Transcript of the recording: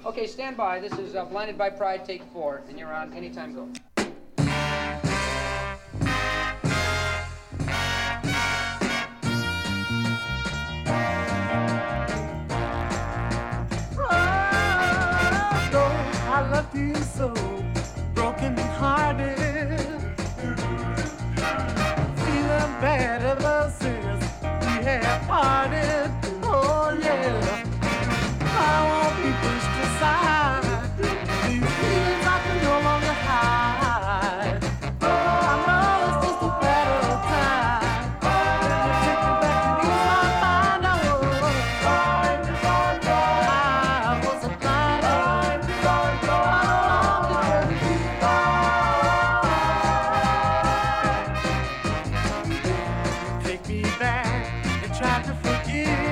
Okay, stand by. This is Blinded by Pride, take 4, and you're on anytime go. I love you so, broken hearted, feeling bad ever since we had parted. Oh yeah, I won't be pushed aside. These feelings I can no longer hide. I know it's just a matter of time. When you take me back to ease my mind, I was a blind. Take me back and try to forgive.